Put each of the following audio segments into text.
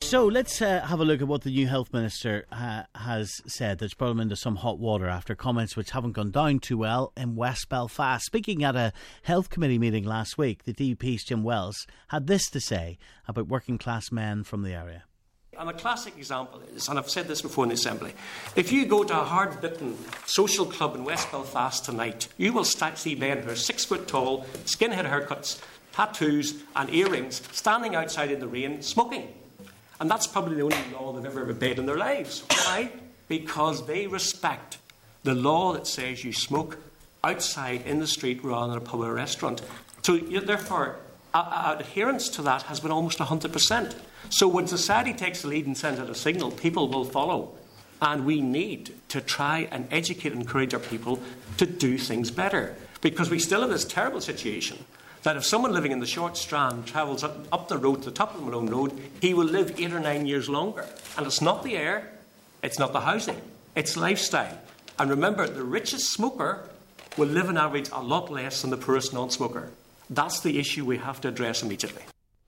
So let's have a look at what the new health minister has said that's brought him into some hot water after comments which haven't gone down too well in West Belfast. Speaking at a health committee meeting last week, the DUP's Jim Wells had this to say about working class men from the area. And a classic example is, and I've said this before in the Assembly, if you go to a hard-bitten social club in West Belfast tonight, you will see men who are 6 foot tall, skinhead haircuts, tattoos and earrings, standing outside in the rain, smoking. And that's probably the only law they've ever obeyed in their lives. Why? Because they respect the law that says you smoke outside in the street rather than a pub or a restaurant. So therefore, adherence to that has been almost 100%. So when society takes the lead and sends out a signal, people will follow. And we need to try and educate and encourage our people to do things better. Because we still have this terrible situation that if someone living in the Short Strand travels up the road to the top of the Malone Road, he will live 8 or 9 years longer. And it's not the air, it's not the housing, it's lifestyle. And remember, the richest smoker will live on average a lot less than the poorest non-smoker. That's the issue we have to address immediately.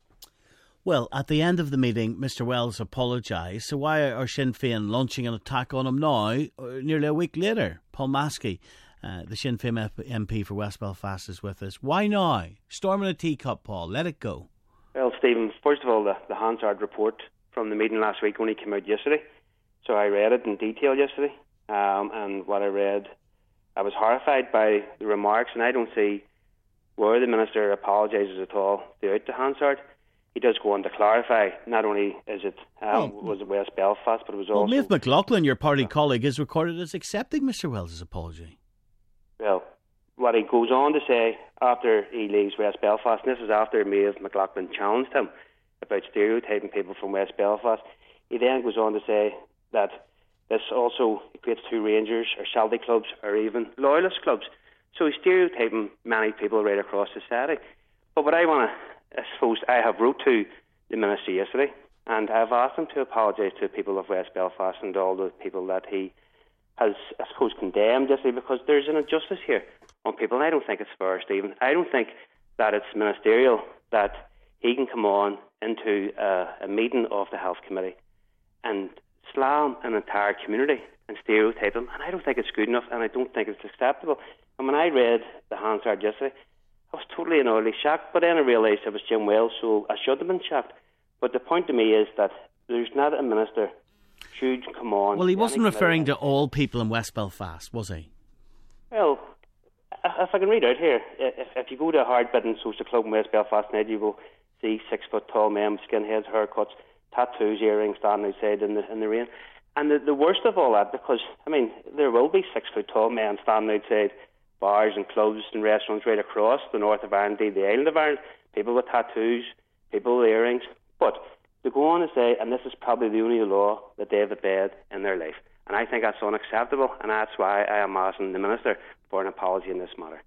Well, at the end of the meeting, Mr Wells apologised. So why are Sinn Féin launching an attack on him now, nearly a week later? Paul Maskey, the Sinn Féin MP for West Belfast, is with us. Why now? Storm in a teacup, Paul. Let it go. Well, Stephen, first of all, the Hansard report from the meeting last week only came out yesterday. So I read it in detail yesterday. And what I read, I was horrified by the remarks, and I don't see where the Minister apologises at all throughout the Hansard. He does go on to clarify, not only is it was it West Belfast, but it was also... Well, Maeve McLaughlin, your party colleague, is recorded as accepting Mr Wells' apology. Well, what he goes on to say after he leaves West Belfast, and this is after Maeve McLaughlin challenged him about stereotyping people from West Belfast, he then goes on to say that this also equates to Rangers or Celtic clubs or even Loyalist clubs. So he's stereotyping many people right across society. But what I want to... I suppose I have wrote to the Minister yesterday, and I've asked him to apologise to the people of West Belfast and all the people that he has, I suppose, condemned yesterday, because there's an injustice here on people, and I don't think it's fair, Stephen. I don't think that it's ministerial that he can come on into a meeting of the Health Committee and slam an entire community and stereotype them, and I don't think it's good enough, and I don't think it's acceptable. And when I read the Hansard yesterday, I was totally and utterly shocked, but then I realised it was Jim Wells, so I should have been shocked. But the point to me is that there's not a minister should come on... Well, he wasn't referring to all people in West Belfast, was he? Well, if I can read out here, if you go to a hard-bitten social club in West Belfast tonight, you will see 6 foot tall men with skinheads, haircuts, tattoos, earrings, standing outside in the rain. And the worst of all that, because, I mean, there will be 6 foot tall men standing outside bars and clubs and restaurants right across the north of Ireland, the island of Ireland, people with tattoos, people with earrings. But to go on and say, and this is probably the only law that they've obeyed in their life. And I think that's unacceptable, and that's why I am asking the Minister for an apology in this matter.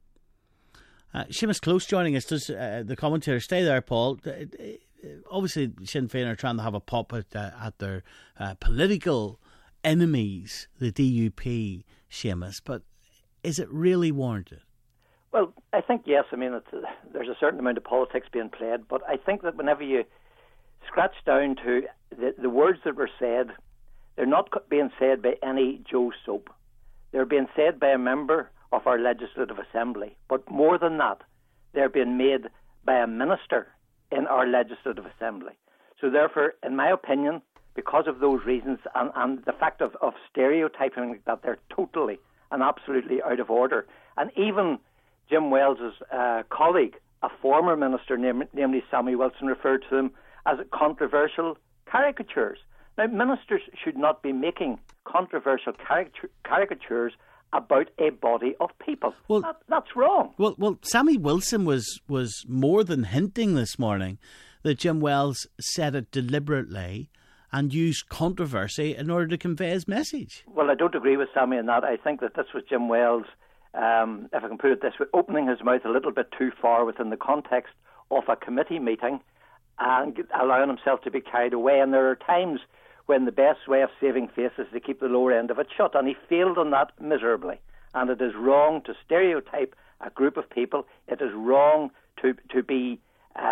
Seamus Close joining us. Does the commentator stay there, Paul? Obviously, Sinn Féin are trying to have a pop at their political enemies, the DUP, Seamus, but is it really warranted? Well, I think yes. I mean, there's a certain amount of politics being played, but I think that whenever you scratch down to the words that were said, they're not being said by any Joe Soap. They're being said by a member of our Legislative Assembly. But more than that, they're being made by a minister in our Legislative Assembly. So therefore, in my opinion, because of those reasons and the fact of stereotyping like that, they're totally and absolutely out of order. And even Jim Wells' colleague, a former minister, namely Sammy Wilson, referred to them as controversial caricatures. Now, ministers should not be making controversial caricatures about a body of people. Well, that's wrong. Well, Sammy Wilson was more than hinting this morning that Jim Wells said it deliberately and used controversy in order to convey his message. Well, I don't agree with Sammy on that. I think that this was Jim Wells, if I can put it this way, opening his mouth a little bit too far within the context of a committee meeting and allowing himself to be carried away. And there are times when the best way of saving face is to keep the lower end of it shut, and he failed on that miserably. And it is wrong to stereotype a group of people. It is wrong to be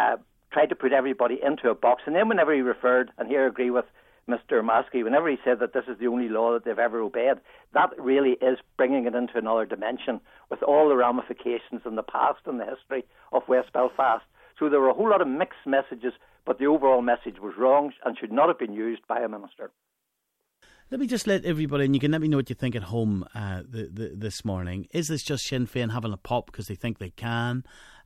tried to put everybody into a box. And then whenever he referred, and here I agree with Mr. Maskey, whenever he said that this is the only law that they've ever obeyed, that really is bringing it into another dimension with all the ramifications in the past and the history of West Belfast. So there were a whole lot of mixed messages, but the overall message was wrong and should not have been used by a minister. Let me just let everybody, and you can let me know what you think at home this morning. Is this just Sinn Féin having a pop because they think they can?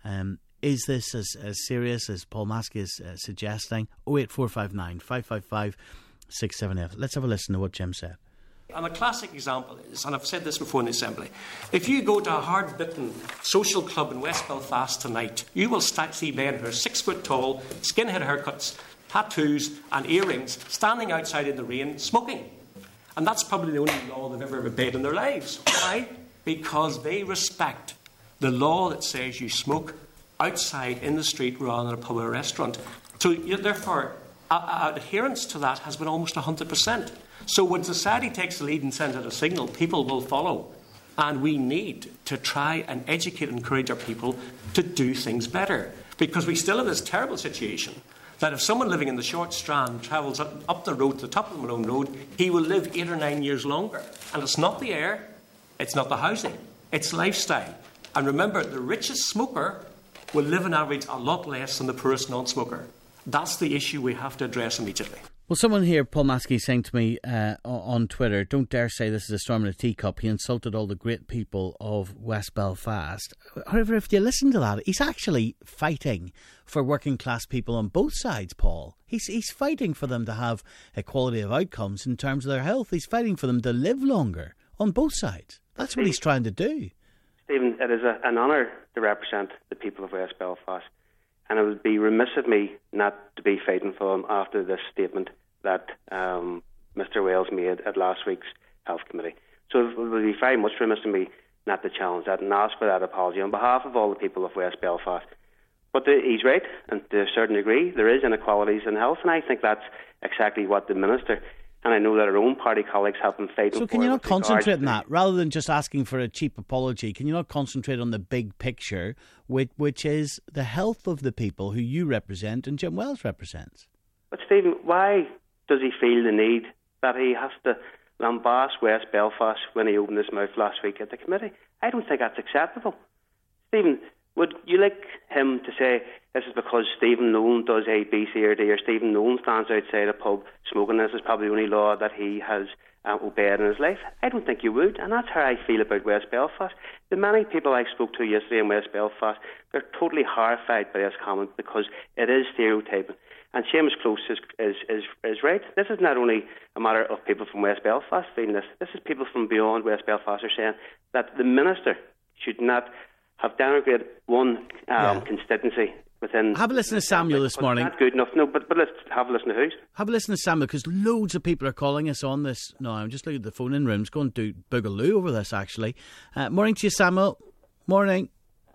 Is this as serious as Paul Maskey is suggesting? 08459 555 678. Let's have a listen to what Jim said. And a classic example is, and I've said this before in the Assembly, if you go to a hard-bitten social club in West Belfast tonight, you will see men who are 6 foot tall, skinhead haircuts, tattoos and earrings, standing outside in the rain, smoking. And that's probably the only law they've ever obeyed in their lives. Why? Because they respect the law that says you smoke outside in the street rather than a pub or a restaurant. So therefore, adherence to that has been almost 100%. So when society takes the lead and sends out a signal, people will follow. And we need to try and educate and encourage our people to do things better. Because we still have this terrible situation that if someone living in the Short Strand travels up the road to the top of the Malone Road, he will live 8 or 9 years longer. And it's not the air, it's not the housing, it's lifestyle. And remember, the richest smoker will live on average a lot less than the poorest non-smoker. That's the issue we have to address immediately. Well, someone here, Paul Maskey, saying to me on Twitter, don't dare say this is a storm in a teacup. He insulted all the great people of West Belfast. However, if you listen to that, he's actually fighting for working class people on both sides, Paul. He's fighting for them to have equality of outcomes in terms of their health. He's fighting for them to live longer on both sides. That's what he's trying to do. Stephen, it is an honour to represent the people of West Belfast. And it would be remiss of me not to be fighting for him after this statement that Mr. Wales made at last week's Health Committee. So it would be very much remiss of me not to challenge that and ask for that apology on behalf of all the people of West Belfast. But he's right, and to a certain degree, there is inequalities in health, and I think that's exactly what the Minister, and I know that our own party colleagues have been fighting for. So can you not concentrate on that? Rather than just asking for a cheap apology, can you not concentrate on the big picture, which is the health of the people who you represent and Jim Wells represents? But Stephen, why does he feel the need that he has to lambast West Belfast when he opened his mouth last week at the committee? I don't think that's acceptable. Stephen, would you like him to say this is because Stephen Nolan does A, B, C or D, or Stephen Nolan stands outside a pub smoking, this is probably the only law that he has obeyed in his life? I don't think you would, and that's how I feel about West Belfast. The many people I spoke to yesterday in West Belfast, they're totally horrified by this comment because it is stereotyping. And Seamus Close is right. This is not only a matter of people from West Belfast feeling this. This is people from beyond West Belfast are saying that the Minister should not have downgraded one constituency within. Have a listen to Samuel this morning. Not good enough. No, but let's have a listen to who's. Have a listen to Samuel, because loads of people are calling us on this. No, I'm just looking at the phone-in rooms, going to do boogaloo over this, actually. Morning to you, Samuel. Morning.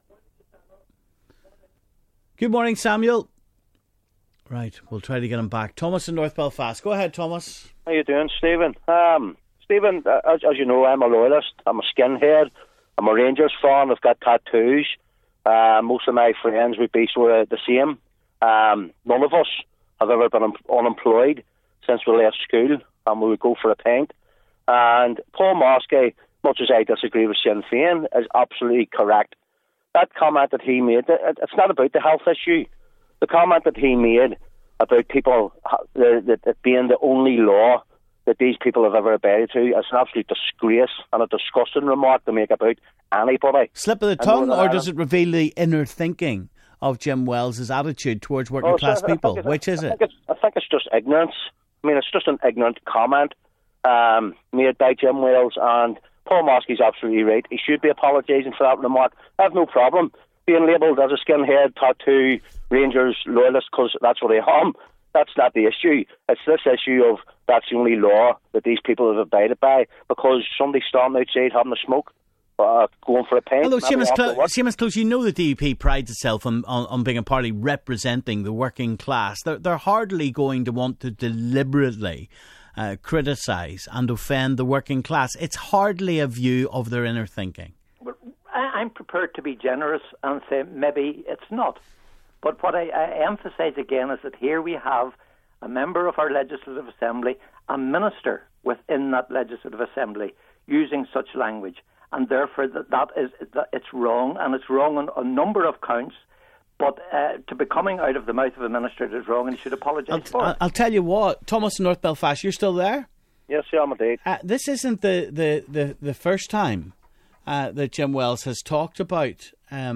Good morning, Samuel. Right, we'll try to get him back. Thomas in North Belfast. Go ahead, Thomas. How you doing, Stephen? Stephen, as you know, I'm a loyalist. I'm a skinhead. I'm a Rangers fan. I've got tattoos. Most of my friends would be sort of the same. None of us have ever been unemployed since we left school, and we would go for a pint. And Paul Maskey, much as I disagree with Sinn Féin, is absolutely correct. That comment that he made, it's not about the health issue. The comment that he made about people that being the only law that these people have ever obeyed to is an absolute disgrace and a disgusting remark to make about anybody. Slip of the tongue, or does it reveal the inner thinking of Jim Wells' attitude towards working class people? Which is it? I think it's just ignorance. I mean, it's just an ignorant comment made by Jim Wells, and Paul Maskey's absolutely right. He should be apologising for that remark. I have no problem being labelled as a skinhead, tattoo, Rangers loyalist, because that's what I am. That's not the issue. It's this issue of that's the only law that these people have abided by because somebody's standing outside having a smoke, going for a pint. Although Seamus Close, you know the DUP prides itself on being a party representing the working class. They're hardly going to want to deliberately criticise and offend the working class. It's hardly a view of their inner thinking. I'm prepared to be generous and say maybe it's not. But what I emphasise again is that here we have a member of our Legislative Assembly, a minister within that Legislative Assembly, using such language. And therefore it's wrong, and it's wrong on a number of counts. But to be coming out of the mouth of a minister is wrong, and he should apologise for it. I'll tell you what, Thomas in North Belfast, you're still there? Yes, yeah, I'm indeed. This isn't the first time that Jim Wells has talked about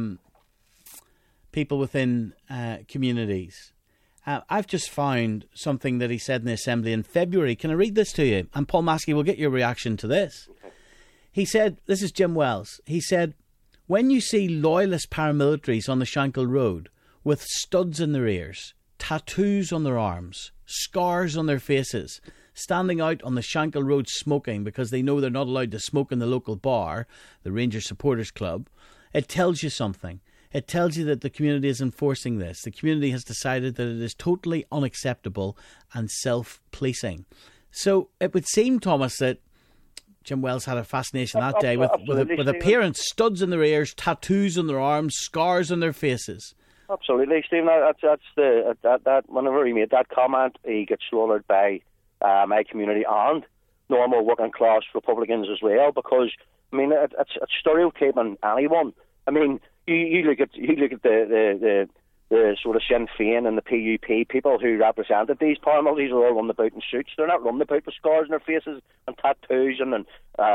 people within communities. I've just found something that he said in the Assembly in February. Can I read this to you? And Paul Maskey will get your reaction to this. Okay. He said, this is Jim Wells, he said, when you see loyalist paramilitaries on the Shankill Road with studs in their ears, tattoos on their arms, scars on their faces, standing out on the Shankill Road smoking because they know they're not allowed to smoke in the local bar, the Rangers Supporters Club, it tells you something. It tells you that the community is enforcing this. The community has decided that it is totally unacceptable and self-policing. So it would seem, Thomas, that Jim Wells had a fascination that day with appearance, studs in their ears, tattoos on their arms, scars on their faces. Absolutely, Stephen. That whenever he made that comment, he gets slaughtered by my community and normal working class Republicans as well. Because I mean, it's stereotyping anyone. I mean, you look at the sort of Sinn Féin and the PUP people who represented these paramilitaries are all running about in suits. They're not running about with scars in their faces and tattoos and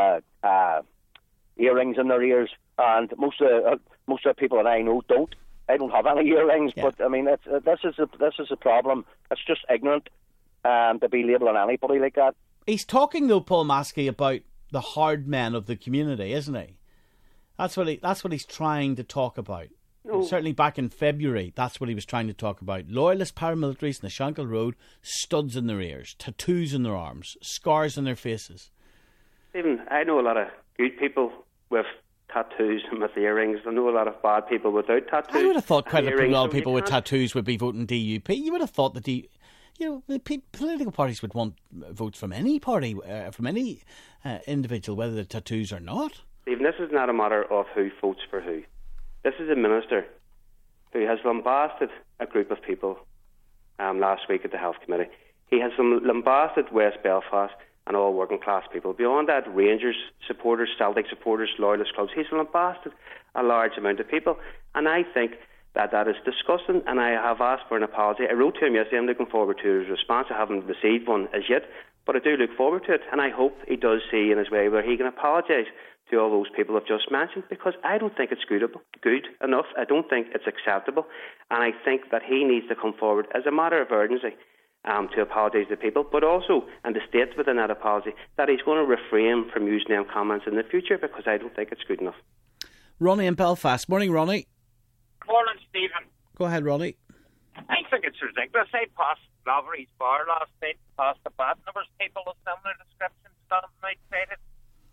earrings in their ears. And most of the people that I know don't. I don't have any earrings, yeah. But I mean, this is a problem. It's just ignorant to be labelling anybody like that. He's talking though, Paul Maskey, about the hard men of the community, isn't he? That's what he's trying to talk about. No. Certainly back in February, that's what he was trying to talk about. Loyalist paramilitaries in the Shankill Road, studs in their ears, tattoos in their arms, scars on their faces. Stephen, I know a lot of good people with tattoos and with earrings. I know a lot of bad people without tattoos. I would have thought quite a lot of people with tattoos would be voting DUP. You would have thought that the political parties would want votes from any party, from any individual, whether they're tattoos or not. Stephen, this is not a matter of who votes for who. This is a minister who has lambasted a group of people last week at the Health Committee. He has lambasted West Belfast and all working class people. Beyond that, Rangers supporters, Celtic supporters, loyalist clubs. He's lambasted a large amount of people. And I think that is disgusting, and I have asked for an apology. I wrote to him yesterday. I'm looking forward to his response. I haven't received one as yet, but I do look forward to it, and I hope he does see in his way where he can apologise to all those people I've just mentioned, because I don't think it's good enough. I don't think it's acceptable, and I think that he needs to come forward as a matter of urgency to apologise to people, but also, and to state within that apology, that he's going to refrain from using them comments in the future, because I don't think it's good enough. Ronnie in Belfast. Morning, Ronnie. Morning, Stephen. Go ahead, Ronnie. I think it's ridiculous. I passed Lavery's bar last night, past the bad numbers people of similar descriptions standing outside it.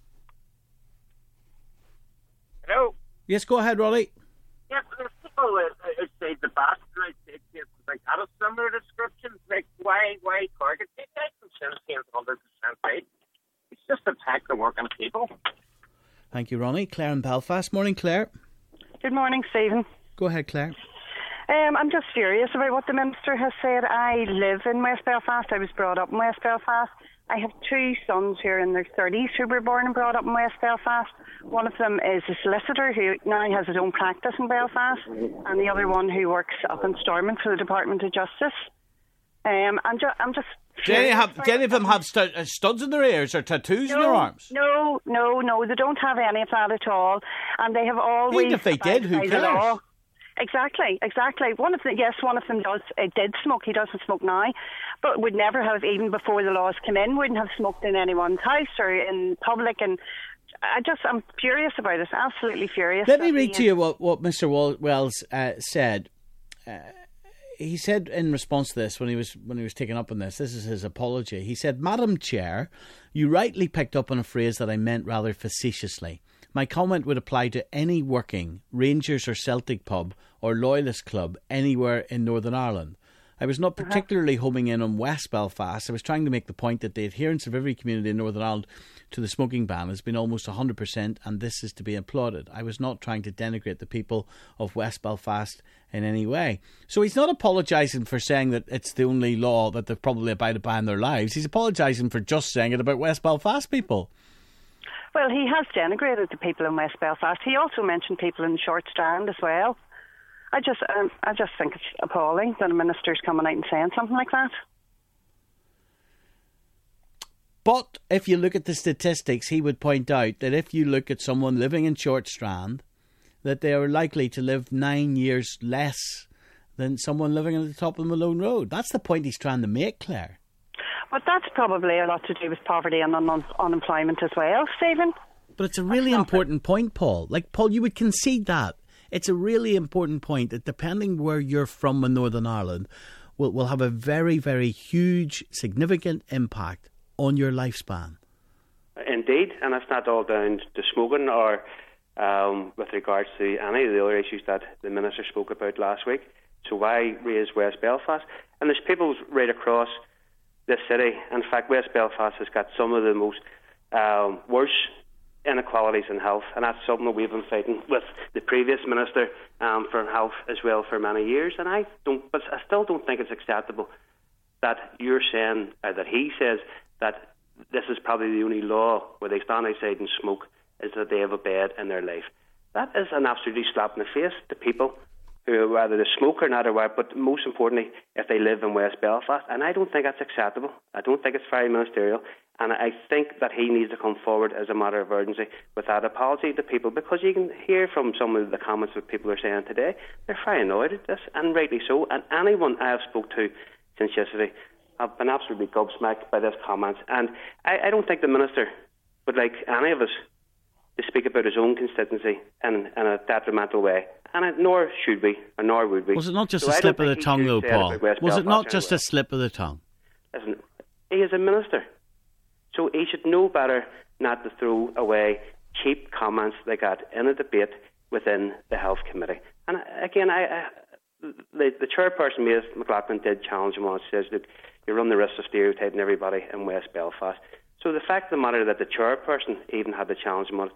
Hello? Yes, go ahead, Ronnie. Yes, there's people outside the bar outside places like that of similar descriptions. Like, why target these guys? I'm sure it's 100% right. It's just attack the working people. Thank you, Ronnie. Claire in Belfast. Morning, Claire. Good morning, Stephen. Go ahead, Claire. I'm just furious about what the Minister has said. I live in West Belfast. I was brought up in West Belfast. I have two sons here in their 30s who were born and brought up in West Belfast. One of them is a solicitor who now has his own practice in Belfast, and the other one who works up in Stormont for the Department of Justice. I'm just... Do any of them have studs in their ears or tattoos in their arms? No, they don't have any of that at all. And they have always... Even if they did, who cares? Exactly. One of them did smoke. He doesn't smoke now, but would never have, even before the laws came in, wouldn't have smoked in anyone's house or in public. And I'm furious about it. Absolutely furious. Let me read to you what Mr. Wells said. He said in response to this, when he was taken up on this is his apology. He said, "Madam Chair, you rightly picked up on a phrase that I meant rather facetiously. My comment would apply to any working Rangers or Celtic pub or Loyalist club anywhere in Northern Ireland. I was not particularly homing in on West Belfast. I was trying to make the point that the adherence of every community in Northern Ireland to the smoking ban has been almost 100%, and this is to be applauded. I was not trying to denigrate the people of West Belfast in any way. So he's not apologising for saying that it's the only law that they've probably abided by in their lives. He's apologising for just saying it about West Belfast people. Well, he has denigrated the people in West Belfast. He also mentioned people in Short Strand as well. I just think it's appalling that a minister's coming out and saying something like that. But if you look at the statistics, he would point out that if you look at someone living in Short Strand, that they are likely to live 9 years less than someone living at the top of Malone Road. That's the point he's trying to make, Claire. But that's probably a lot to do with poverty and unemployment as well, Stephen. But it's a really important point, Paul. Like, Paul, you would concede that. It's a really important point that depending where you're from in Northern Ireland will have a very, very huge, significant impact on your lifespan. Indeed, and it's not all down to smoking or with regards to any of the other issues that the Minister spoke about last week. So why raise West Belfast? And there's people right across this city. In fact, West Belfast has got some of the most worst inequalities in health, and that's something that we've been fighting with the previous Minister for Health as well for many years. And I still don't think it's acceptable that you're saying, that he says, that this is probably the only law where they stand outside and smoke is that they have a bed in their life. That is an absolutely slap in the face to people who, whether they smoke or not, but most importantly, if they live in West Belfast. And I don't think that's acceptable. I don't think it's very ministerial. And I think that he needs to come forward as a matter of urgency with that apology to people, because you can hear from some of the comments that people are saying today, they're very annoyed at this, and rightly so. And anyone I have spoke to since yesterday have been absolutely gobsmacked by this comment. And I don't think the Minister would like any of us to speak about his own constituency in a detrimental way. And nor should we, or nor would we. Was it not just a slip of the tongue, though, Paul? Was it not just a slip of the tongue? Listen, he is a minister, so he should know better not to throw away cheap comments like that in a debate within the Health Committee. And again, the chairperson, Maeve McLaughlin, did challenge him on it. Says, look, you run the risk of stereotyping everybody in West Belfast. So the fact of the matter that the chairperson even had to challenge him on it,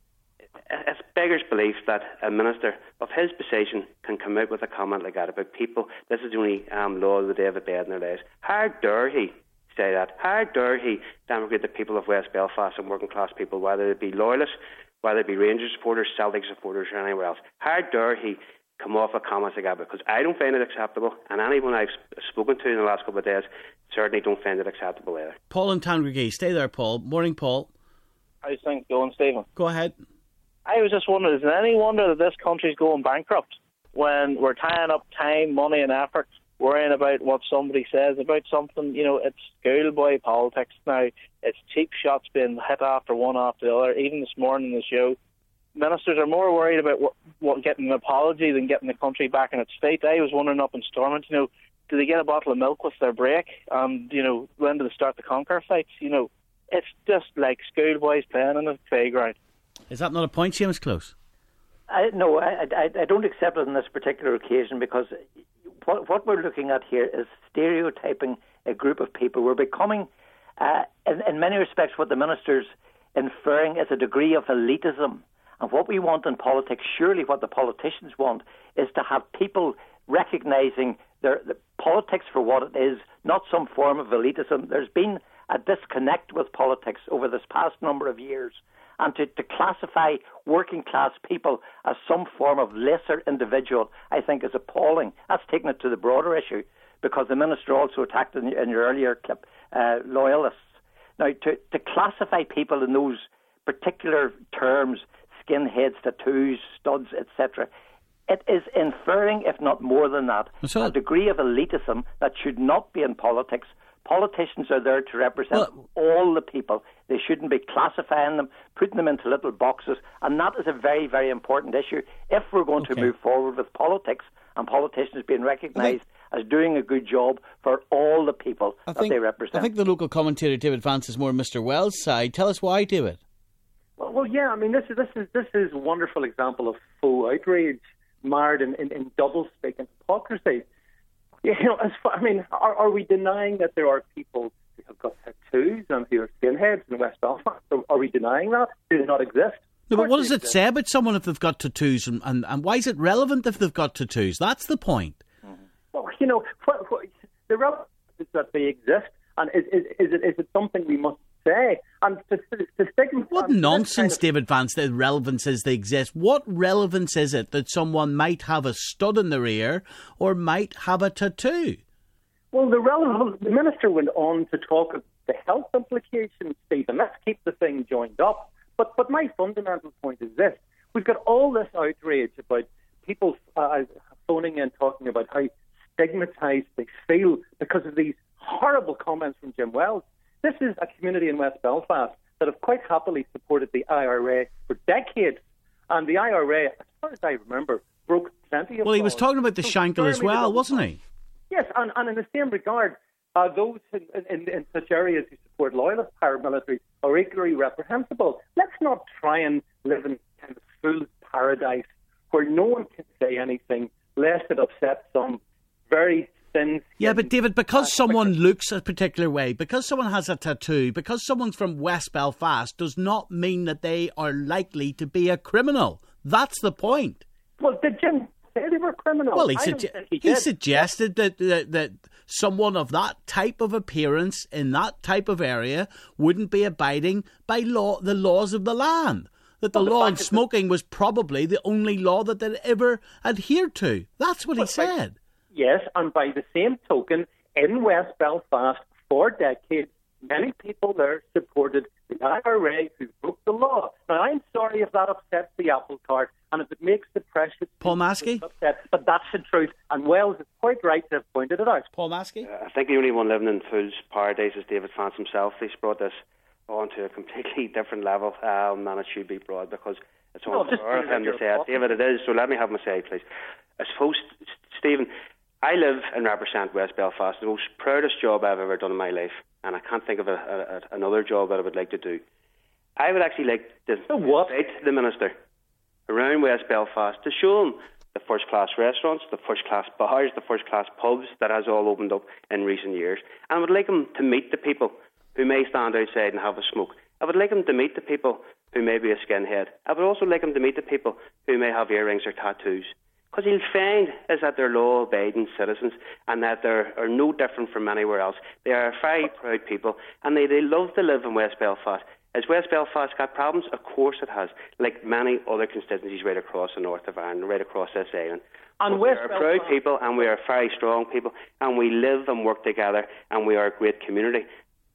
it's beggars belief that a minister of his position can come out with a comment like that about people. This is the only law that they have a bed in their lives. How dare he say that? How dare he denigrate the people of West Belfast and working class people, whether it be loyalists, whether it be Rangers supporters, Celtic supporters, or anywhere else? How dare he come off with comments like that? Because I don't find it acceptable, and anyone I've spoken to in the last couple of days certainly don't find it acceptable either. Paul and Tandragee, stay there, Paul. Morning, Paul. How's things going, Stephen? Go ahead. I was just wondering, is it any wonder that this country's going bankrupt when we're tying up time, money and effort worrying about what somebody says about something? You know, it's schoolboy politics now. It's cheap shots being hit after one after the other. Even this morning in the show, ministers are more worried about what getting an apology than getting the country back in its state. I was wondering up in Stormont, do they get a bottle of milk with their break? And, when do they start the conquer fights? It's just like schoolboys playing on a playground. Is that not a point, Seamus Close? No, I don't accept it on this particular occasion, because what we're looking at here is stereotyping a group of people. We're becoming, in many respects, what the minister's inferring is a degree of elitism. And what we want in politics, surely what the politicians want, is to have people recognising the politics for what it is, not some form of elitism. There's been a disconnect with politics over this past number of years. And to classify working class people as some form of lesser individual, I think is appalling. That's taking it to the broader issue, because the minister also attacked in your earlier clip loyalists. Now, to classify people in those particular terms, skinheads, tattoos, studs, etc., it is inferring, if not more than that, a degree of elitism that should not be in politics. Politicians are there to represent all the people. They shouldn't be classifying them, putting them into little boxes, and that is a very, very important issue if we're going to move forward with politics and politicians being recognised as doing a good job for all the people that they represent. I think the local commentator David Vance is more Mr. Wells' side. Tell us why, David. Well, yeah. I mean, this is a wonderful example of faux outrage marred in double-speak and hypocrisy. Are we denying that there are people who have got tattoos and who are skinheads in West Belfast? Are we denying that? Do they not exist? No, but what does it say about someone if they've got tattoos, and why is it relevant if they've got tattoos? That's the point. Well, the relevance is that they exist, and is it something we must say? And to stigmatise... What nonsense, David Vance, the relevance is they exist. What relevance is it that someone might have a stud in their ear or might have a tattoo? Well, the Minister went on to talk of the health implications, Stephen. Let's keep the thing joined up. But my fundamental point is this. We've got all this outrage about people phoning in talking about how stigmatised they feel because of these horrible comments from Jim Wells. This is a community in West Belfast that have quite happily supported the IRA for decades. And the IRA, as far as I remember, broke plenty of Well, he was laws. talking about the Shankill as well, wasn't he? Yes, and in the same regard, those in such areas who support loyalist paramilitaries are equally reprehensible. Let's not try and live in kind of fool's paradise where no one can say anything lest it upsets some very thin... Yeah, but David, because someone looks a particular way, because someone has a tattoo, because someone's from West Belfast, does not mean that they are likely to be a criminal. That's the point. Well, did Jim say they were criminals? Well, he suggested that someone of that type of appearance in that type of area wouldn't be abiding by the laws of the land. That the law on smoking was probably the only law that they'd ever adhered to. That's what he said. Yes, and by the same token, in West Belfast for decades, many people there supported the IRA who broke the law. Now, I'm sorry if that upsets the apple cart and if it makes the precious... Paul Maskey? Upset, but that's the truth, and Wells is quite right to have pointed it out. Paul Maskey? I think the only one living in fool's paradise is David Vance himself. He's brought this on to a completely different level, and it should be broad because it's unfair of him to say it. David, it is, so let me have my say, please. I suppose, Stephen, I live and represent West Belfast, the most proudest job I've ever done in my life, and I can't think of another job that I would like to do. I would actually like to invite the Minister around West Belfast to show him the first-class restaurants, the first-class bars, the first-class pubs that has all opened up in recent years. And I would like him to meet the people who may stand outside and have a smoke. I would like him to meet the people who may be a skinhead. I would also like him to meet the people who may have earrings or tattoos. Because he'll find is that they're law-abiding citizens and that they are no different from anywhere else. They are very proud people and they love to live in West Belfast. Has West Belfast got problems? Of course it has, like many other constituencies right across the north of Ireland, right across this island. And we are proud people and we are very strong people and we live and work together and we are a great community.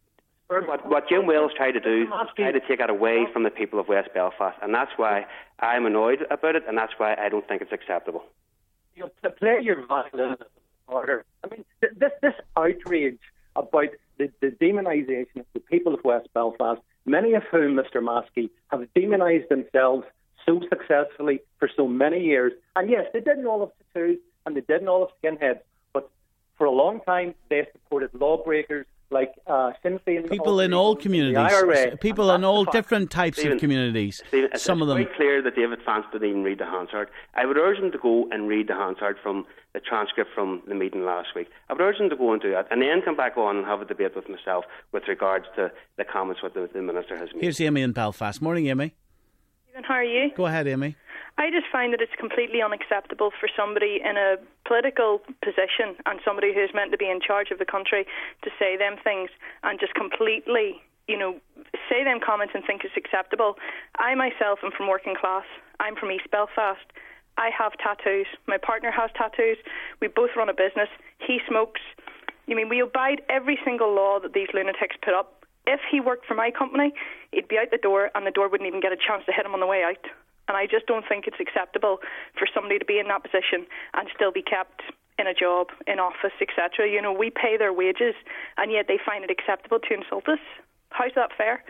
What Jim Wells tried to do is try to take it away from the people of West Belfast, and that's why I'm annoyed about it, and that's why I don't think it's acceptable. To play your violin order, I mean, this outrage about the demonisation of the people of West Belfast, many of whom, Mr. Maskey, have demonised themselves so successfully for so many years. And yes, they didn't all have tattoos and they didn't all have skinheads, but for a long time they supported lawbreakers like Sinn Féin. People in all communities. People in all different types of communities. Stephen, some of them. It's quite clear that David Vance didn't even read the Hansard. I would urge him to go and read the Hansard from the transcript from the meeting last week. I would urge him to go and do that and then come back on and have a debate with myself with regards to the comments that the Minister has made. Here's Amy in Belfast. Morning, Amy. Stephen, how are you? Go ahead, Amy. I just find that it's completely unacceptable for somebody in a political position and somebody who's meant to be in charge of the country to say them things and just completely, say them comments and think it's acceptable. I myself am from working class. I'm from East Belfast. I have tattoos. My partner has tattoos. We both run a business. He smokes. We abide every single law that these lunatics put up. If he worked for my company, he'd be out the door and the door wouldn't even get a chance to hit him on the way out. And I just don't think it's acceptable for somebody to be in that position and still be kept in a job, in office, etc. We pay their wages, and yet they find it acceptable to insult us. How's that fair?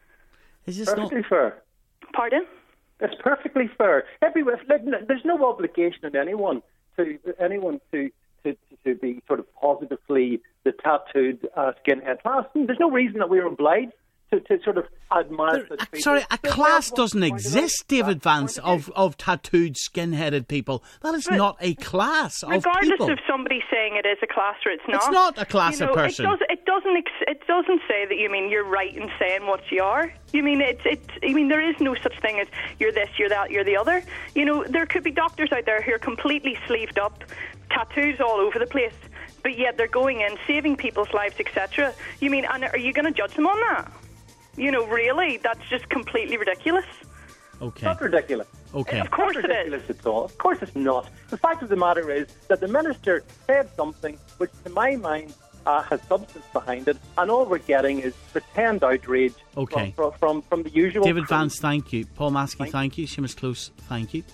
Is this perfectly fair? Pardon? It's perfectly fair. There's no obligation on anyone to be sort of positively the tattooed skinhead class. There's no reason that we're obliged to sort of admire such people. Sorry, a class doesn't exist, David Vance, of tattooed, skin-headed people. That is not a class of people. Regardless of somebody saying it is a class or it's not. It's not a class of person. It doesn't say that you mean you're right in saying what you are. You mean there is no such thing as you're this, you're that, you're the other. You know, there could be doctors out there who are completely sleeved up, tattoos all over the place, but yet they're going in, saving people's lives, etc. You mean, and are you going to judge them on that? You know, really? That's just completely ridiculous. Okay. Not ridiculous. Okay. Of course it is. Ridiculous at all. Of course it's not. The fact of the matter is that the minister said something which, to my mind, has substance behind it, and all we're getting is pretend outrage from the usual. David Vance, thank you. Paul Maskey, thank you. Seamus Close, thank you.